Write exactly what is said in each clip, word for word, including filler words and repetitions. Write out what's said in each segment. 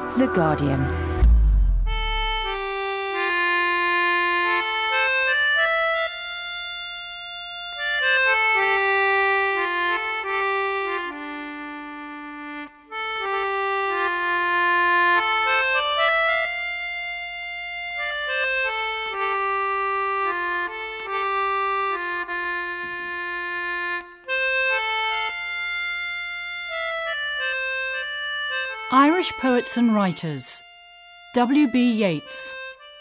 The Guardian. Irish Poets and Writers, W B Yeats.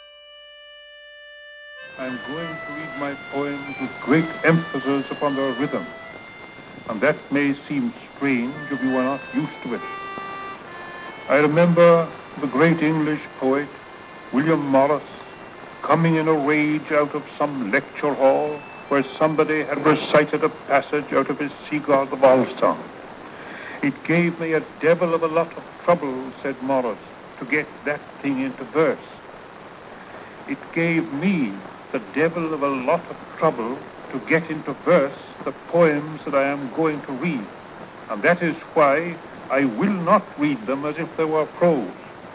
I'm going to read my poems with great emphasis upon their rhythm, and that may seem strange if you are not used to it. I remember the great English poet, William Morris, coming in a rage out of some lecture hall where somebody had recited a passage out of his Sigurd the Volsung. It gave me a devil of a lot of trouble, said Morris, to get that thing into verse. It gave me the devil of a lot of trouble to get into verse the poems that I am going to read. And that is why I will not read them as if they were prose.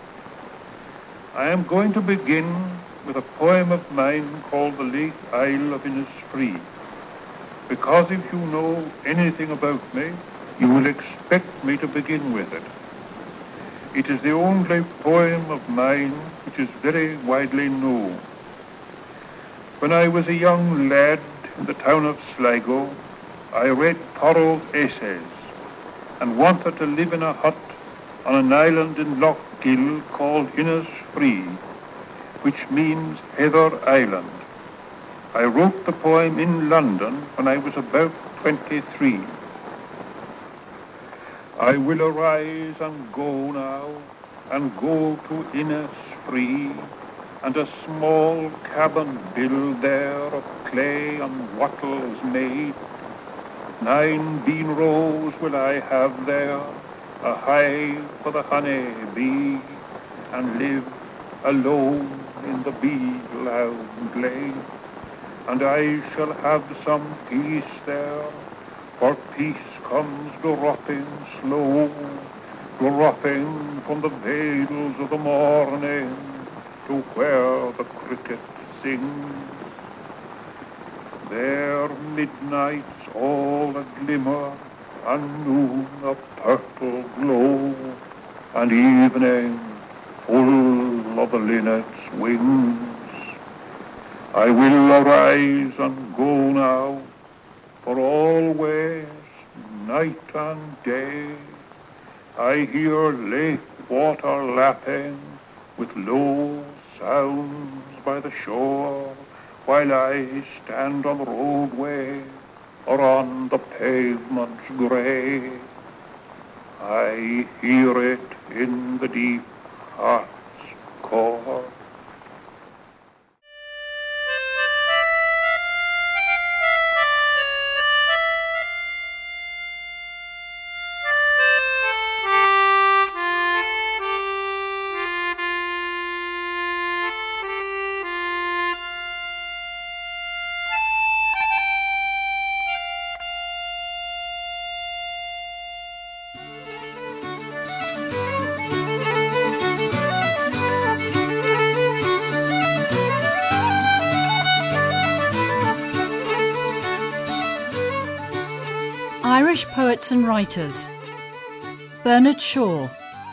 I am going to begin with a poem of mine called The Late Isle of Innisfree, because if you know anything about me, you will expect me to begin with it. It is the only poem of mine which is very widely known. When I was a young lad in the town of Sligo, I read Thoreau's essays and wanted to live in a hut on an island in Lough Gill called Innisfree, which means Heather Island. I wrote the poem in London when I was about twenty-three. I will arise and go now, and go to Innisfree, and a small cabin build there of clay and wattles made. Nine bean rows will I have there, a hive for the honey bee, and live alone in the bee-loud glade. And I shall have some peace there, for peace comes dropping slow, dropping from the vales of the morning to where the cricket sings. There midnight's all a glimmer, and noon a purple glow, and evening full of the linnet's wings. I will arise and go now, for always, night and day, I hear lake water lapping with low sounds by the shore, while I stand on the roadway or on the pavement's grey. I hear it in the deep heart's core. Irish Poets and Writers, Bernard Shaw.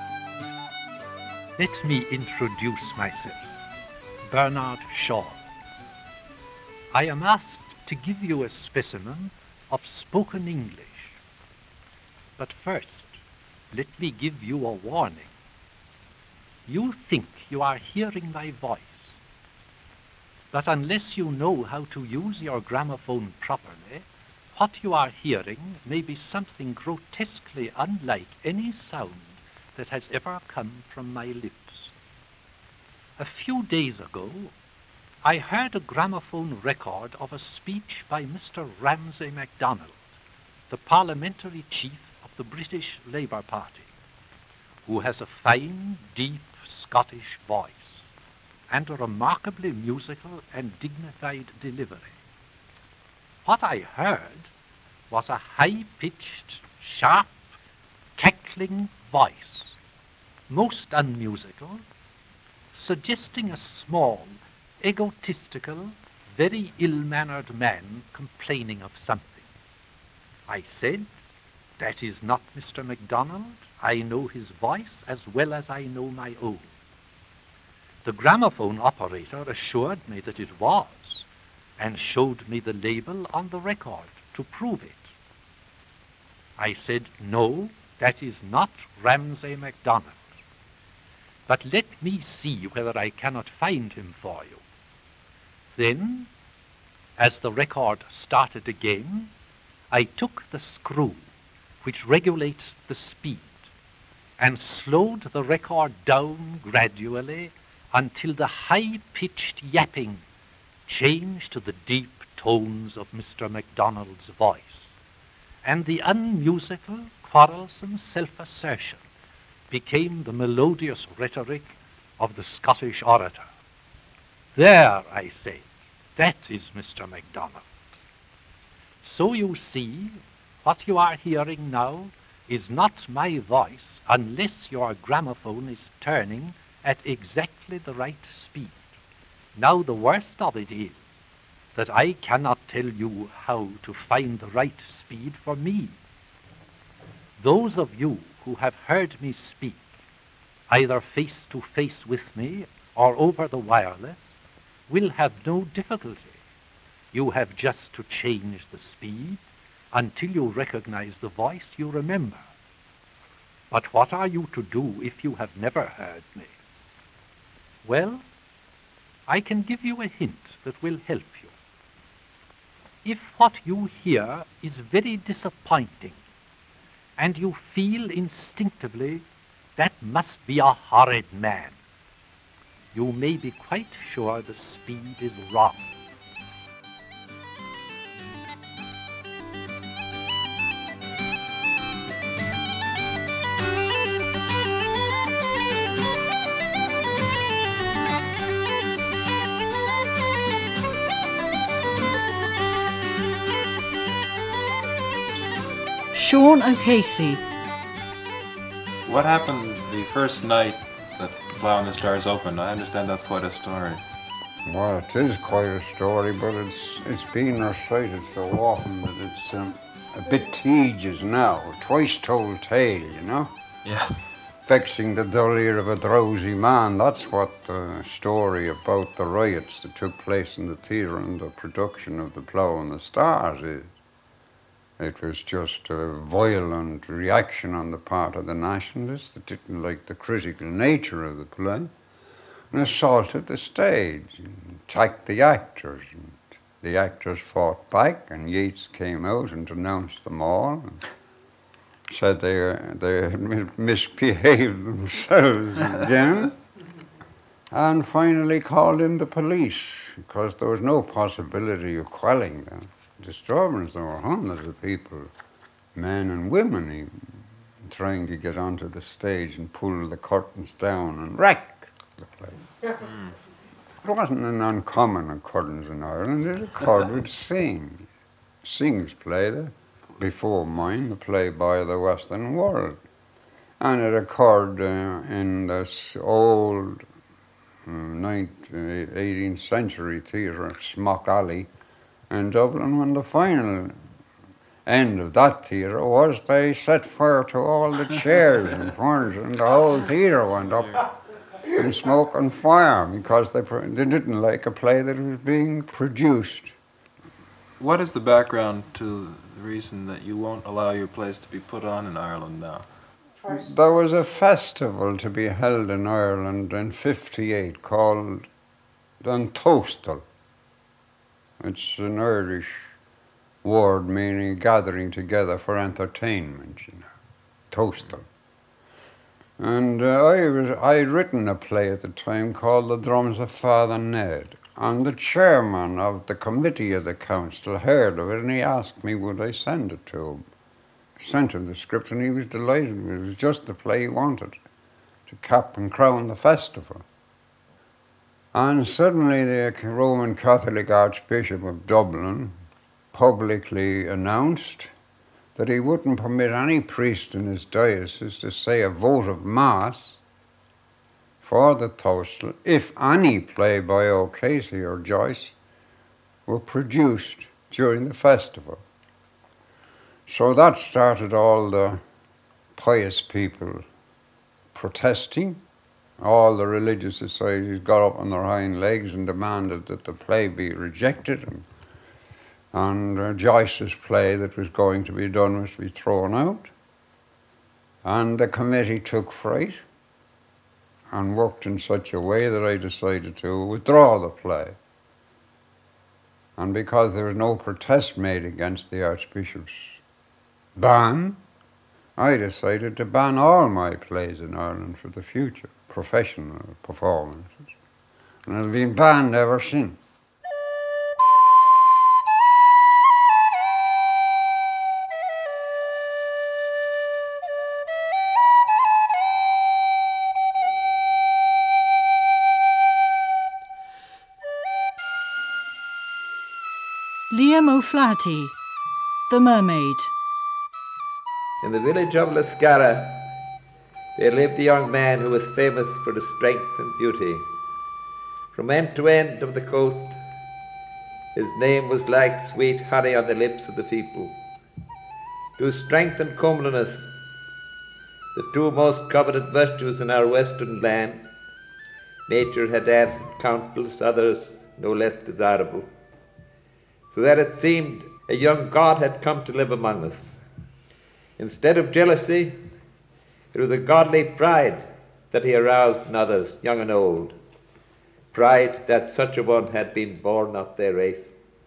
Let me introduce myself, Bernard Shaw. I am asked to give you a specimen of spoken English. But first, let me give you a warning. You think you are hearing my voice, but unless you know how to use your gramophone properly, what you are hearing may be something grotesquely unlike any sound that has ever come from my lips. A few days ago, I heard a gramophone record of a speech by Mister Ramsay MacDonald, the parliamentary chief of the British Labour Party, who has a fine, deep Scottish voice and a remarkably musical and dignified delivery. What I heard was a high-pitched, sharp, cackling voice, most unmusical, suggesting a small, egotistical, very ill-mannered man complaining of something. I said, "That is not Mister MacDonald. I know his voice as well as I know my own." The gramophone operator assured me that it was, and showed me the label on the record to prove it. I said, "No, that is not Ramsay MacDonald. But let me see whether I cannot find him for you." Then, as the record started again, I took the screw which regulates the speed and slowed the record down gradually until the high-pitched yapping changed to the deep tones of Mister MacDonald's voice, and the unmusical, quarrelsome self-assertion became the melodious rhetoric of the Scottish orator. "There," I say, "that is Mister MacDonald." So you see, what you are hearing now is not my voice unless your gramophone is turning at exactly the right speed. Now the worst of it is that I cannot tell you how to find the right speed for me. Those of you who have heard me speak, either face to face with me or over the wireless, will have no difficulty. You have just to change the speed until you recognize the voice you remember. But what are you to do if you have never heard me? Well, I can give you a hint that will help you. If what you hear is very disappointing, and you feel instinctively that must be a horrid man, you may be quite sure the speed is wrong. Sean O'Casey. What happened the first night that Plough and the Stars opened? I understand that's quite a story. Well, it is quite a story, but it's it's been recited so often that it's um, a bit tedious now. A twice-told tale, you know? Yes. Vexing the dull ear of a drowsy man. That's what the story about the riots that took place in the theatre and the production of the Plough and the Stars is. It was just a violent reaction on the part of the nationalists that didn't like the critical nature of the play and assaulted the stage and attacked the actors. And the actors fought back, and Yeats came out and denounced them all and said they, they had misbehaved themselves again, and finally called in the police because there was no possibility of quelling them. Disturbance. There were hundreds of people, men and women even, trying to get onto the stage and pull the curtains down and wreck the place. Mm. It wasn't an uncommon occurrence in Ireland. It occurred with Synge. Synge's play, the, before mine, the play by the Western World. And it occurred uh, in this old uh, nineteenth, eighteenth century theatre, Smock Alley, in Dublin, when the final end of that theatre was they set fire to all the chairs and furniture, and the whole theatre went up in smoke and fire because they, they didn't like a play that was being produced. What is the background to the reason that you won't allow your plays to be put on in Ireland now? There was a festival to be held in Ireland in fifty-eight called An Tostal. It's an Irish word meaning gathering together for entertainment, you know, Tostal. And uh, I was, I'd written a play at the time called The Drums of Father Ned, and the chairman of the committee of the council heard of it, and he asked me would I send it to him. I sent him the script, and he was delighted with it. It was just the play he wanted to cap and crown the festival. And suddenly the Roman Catholic Archbishop of Dublin publicly announced that he wouldn't permit any priest in his diocese to say a votive mass for the Toastal, if any play by O'Casey or Joyce were produced during the festival. So that started all the pious people protesting. All the religious societies got up on their hind legs and demanded that the play be rejected, and, and uh, Joyce's play that was going to be done was to be thrown out. And the committee took fright and worked in such a way that I decided to withdraw the play. And because there was no protest made against the Archbishop's ban, I decided to ban all my plays in Ireland for the future, professional performances. And it's been banned ever since. Liam O'Flaherty, The Mermaid. In the village of Lascara, there lived a young man who was famous for his strength and beauty. From end to end of the coast, his name was like sweet honey on the lips of the people. To his strength and comeliness, the two most coveted virtues in our western land, nature had added countless others no less desirable, so that it seemed a young god had come to live among us. Instead of jealousy, it was a godly pride that he aroused in others, young and old. Pride that such a one had been born of their race.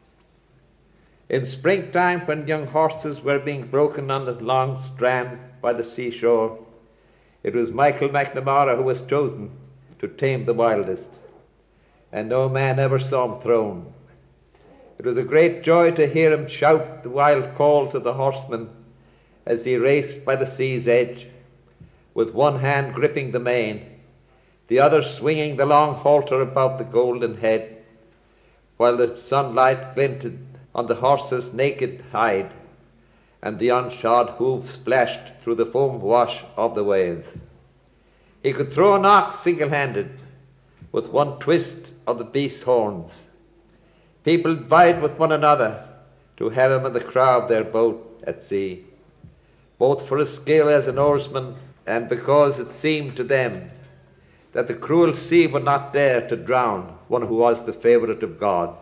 In springtime, when young horses were being broken on the long strand by the seashore, it was Michael McNamara who was chosen to tame the wildest, and no man ever saw him thrown. It was a great joy to hear him shout the wild calls of the horsemen as he raced by the sea's edge, with one hand gripping the mane, the other swinging the long halter above the golden head, while the sunlight glinted on the horse's naked hide, and the unshod hooves splashed through the foam wash of the waves. He could throw an ox single-handed, with one twist of the beast's horns. People vied with one another to have him in the prow of their boat at sea, both for his skill as an oarsman and because it seemed to them that the cruel sea would not dare to drown one who was the favourite of God.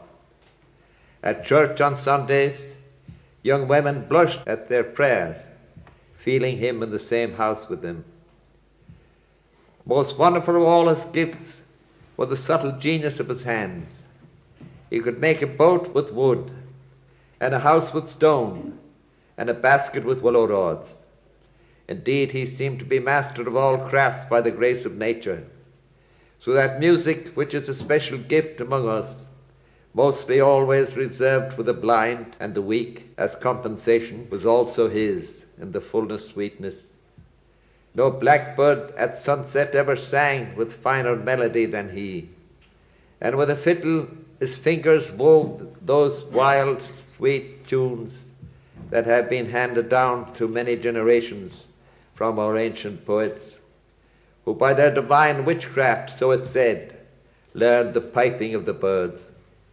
At church on Sundays, young women blushed at their prayers, feeling him in the same house with them. Most wonderful of all his gifts was the subtle genius of his hands. He could make a boat with wood, and a house with stone, and a basket with willow rods. Indeed, he seemed to be master of all crafts by the grace of nature, so that music, which is a special gift among us, mostly always reserved for the blind and the weak as compensation, was also his in the fullness sweetness. No blackbird at sunset ever sang with finer melody than he, and with a fiddle his fingers wove those wild, sweet tunes that have been handed down through many generations from our ancient poets, who by their divine witchcraft, so it said, learned the piping of the birds.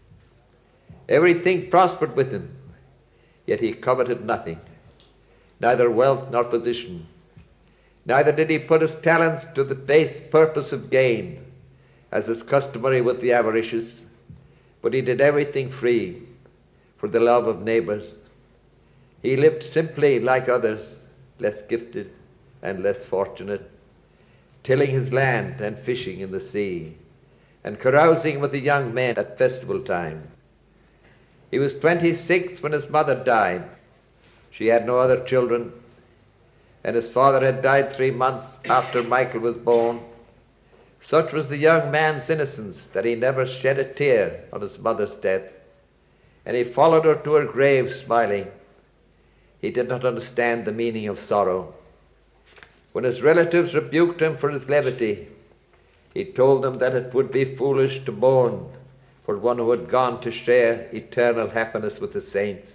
Everything prospered with him, yet he coveted nothing, neither wealth nor position. Neither did he put his talents to the base purpose of gain, as is customary with the avaricious, but he did everything free, for the love of neighbours. He lived simply like others, less gifted and less fortunate, tilling his land and fishing in the sea, and carousing with the young men at festival time. He was twenty-six when his mother died. She had no other children, and his father had died three months after Michael was born. Such was the young man's innocence that he never shed a tear on his mother's death, and he followed her to her grave smiling. He did not understand the meaning of sorrow. When his relatives rebuked him for his levity, he told them that it would be foolish to mourn for one who had gone to share eternal happiness with the saints.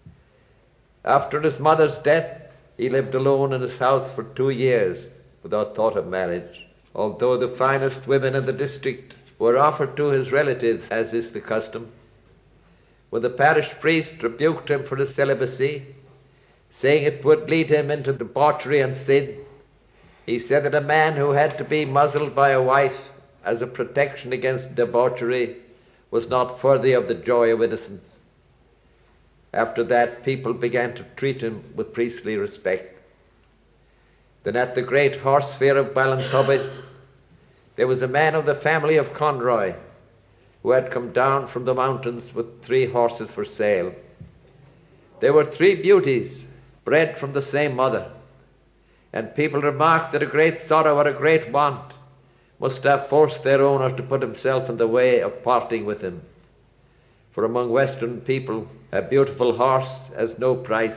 After his mother's death, he lived alone in his house for two years without thought of marriage. although the finest women in the district were offered to his relatives, as is the custom. When the parish priest rebuked him for his celibacy, saying it would lead him into debauchery and sin, he said that a man who had to be muzzled by a wife as a protection against debauchery was not worthy of the joy of innocence. After that, people began to treat him with priestly respect. Then at the great horse fair of Ballintobbit, there was a man of the family of Conroy who had come down from the mountains with three horses for sale. There were three beauties, bred from the same mother, and people remarked that a great sorrow or a great want must have forced their owner to put himself in the way of parting with him. For among Western people, a beautiful horse has no price.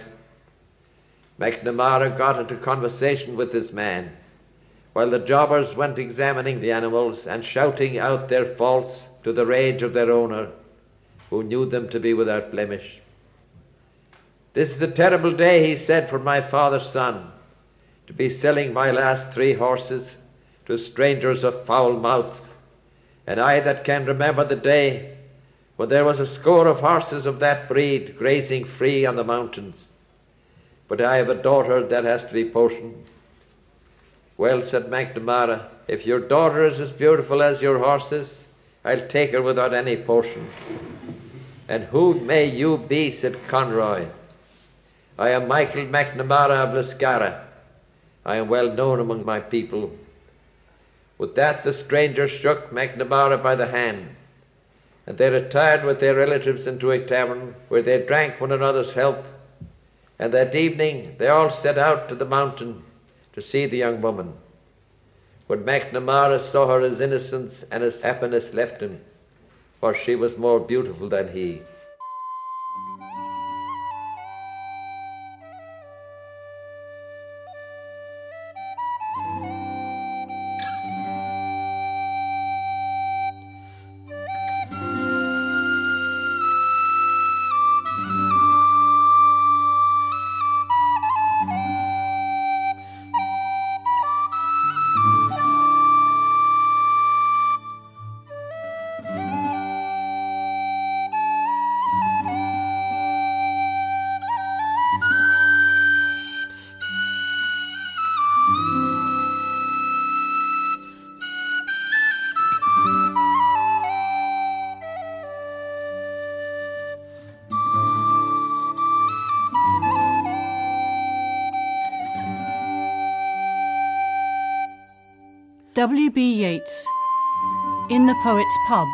McNamara got into conversation with this man, while the jobbers went examining the animals and shouting out their faults to the rage of their owner, who knew them to be without blemish. "This is a terrible day," he said, "for my father's son, to be selling my last three horses to strangers of foul mouth, and I that can remember the day when there was a score of horses of that breed grazing free on the mountains. But I have a daughter that has to be portioned." "Well," said McNamara, "if your daughter is as beautiful as your horses, I'll take her without any portion." "And who may you be?" said Conroy. "I am Michael McNamara of Liscara. I am well known among my people." With that the stranger shook McNamara by the hand, and they retired with their relatives into a tavern where they drank one another's health, and that evening they all set out to the mountain to see the young woman. When McNamara saw her, his innocence and his happiness left him, for she was more beautiful than he. W B Yeats, In the Poet's Pub.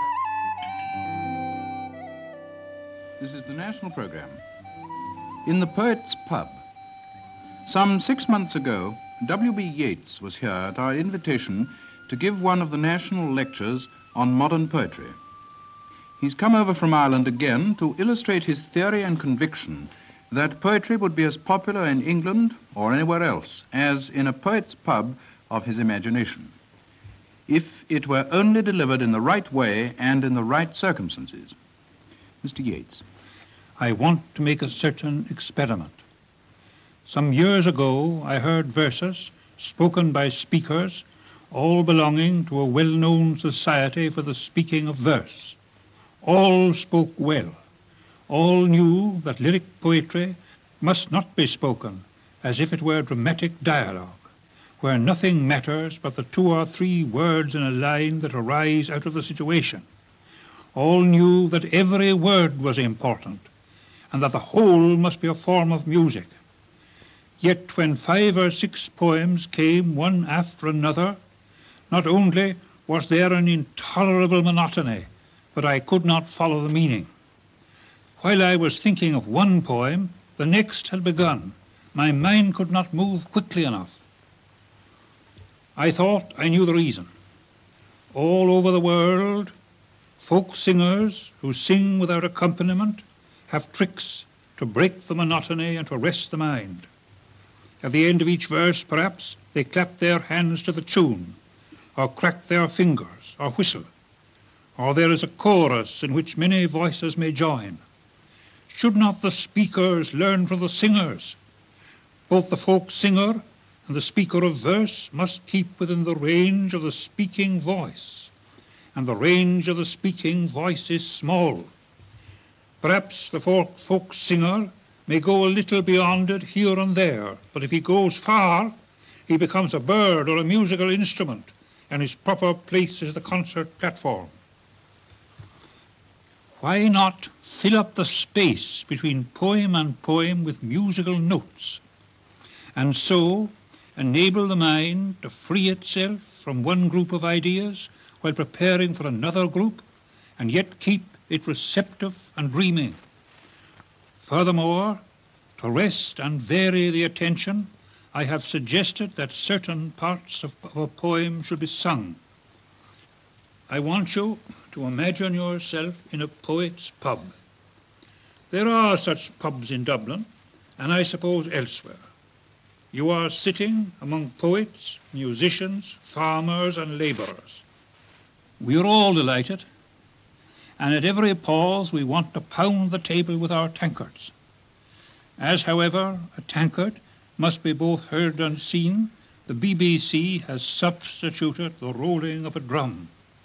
This is the national program. In the Poet's Pub. Some six months ago, W B Yeats was here at our invitation to give one of the national lectures on modern poetry. He's come over from Ireland again to illustrate his theory and conviction that poetry would be as popular in England or anywhere else as in a poet's pub of his imagination, if it were only delivered in the right way and in the right circumstances. Mister Yeats. I want to make a certain experiment. Some years ago I heard verses spoken by speakers, all belonging to a well-known society for the speaking of verse. All spoke well. All knew that lyric poetry must not be spoken as if it were dramatic dialogue, where nothing matters but the two or three words in a line that arise out of the situation. All knew that every word was important, and that the whole must be a form of music. Yet when five or six poems came one after another, not only was there an intolerable monotony, but I could not follow the meaning. While I was thinking of one poem, the next had begun. My mind could not move quickly enough. I thought I knew the reason. All over the world, folk singers who sing without accompaniment have tricks to break the monotony and to rest the mind. At the end of each verse, perhaps, they clap their hands to the tune, or crack their fingers, or whistle, or there is a chorus in which many voices may join. Should not the speakers learn from the singers? Both the folk singer and the speaker of verse must keep within the range of the speaking voice, and the range of the speaking voice is small. Perhaps the folk, folk singer may go a little beyond it here and there, but if he goes far, he becomes a bird or a musical instrument, and his proper place is the concert platform. Why not fill up the space between poem and poem with musical notes, and so enable the mind to free itself from one group of ideas while preparing for another group, and yet keep it receptive and dreaming? Furthermore, to rest and vary the attention, I have suggested that certain parts of, of a poem should be sung. I want you to imagine yourself in a poet's pub. There are such pubs in Dublin, and I suppose elsewhere. You are sitting among poets, musicians, farmers, and labourers. We are all delighted, and at every pause we want to pound the table with our tankards. As, however, a tankard must be both heard and seen, the B B C has substituted the rolling of a drum.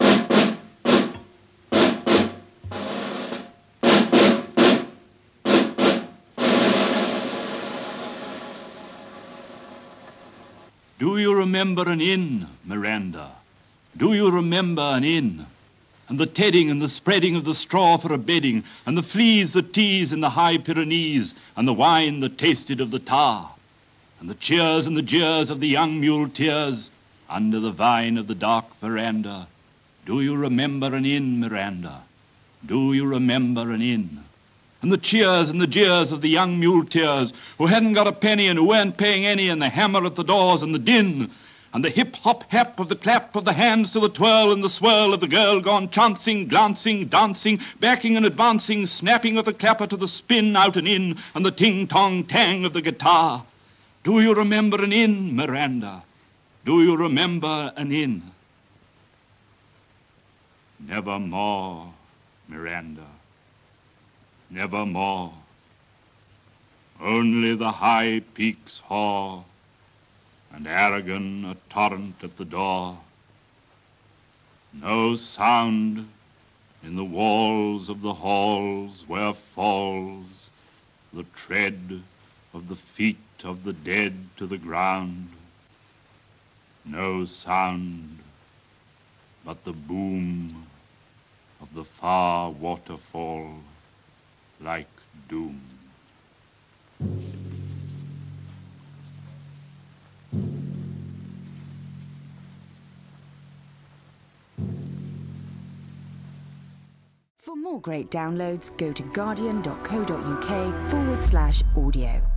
Do you remember an inn, Miranda? Do you remember an inn? And the tedding and the spreading of the straw for a bedding, and the fleas that tease in the high Pyrenees, and the wine that tasted of the tar, and the cheers and the jeers of the young muleteers under the vine of the dark veranda. Do you remember an inn, Miranda? Do you remember an inn? And the cheers and the jeers of the young muleteers who hadn't got a penny and who weren't paying any, and the hammer at the doors and the din, and the hip-hop-hap of the clap of the hands to the twirl and the swirl of the girl gone chancing, glancing, dancing, backing and advancing, snapping of the clapper to the spin out and in, and the ting-tong-tang of the guitar. Do you remember an inn, Miranda? Do you remember an inn? Nevermore, Miranda. Nevermore. Only the high peaks hoar, and Aragon a torrent at the door. No sound in the walls of the halls where falls the tread of the feet of the dead to the ground. No sound but the boom of the far waterfall like doom. For more great downloads, go to guardian.co.uk forward slash audio.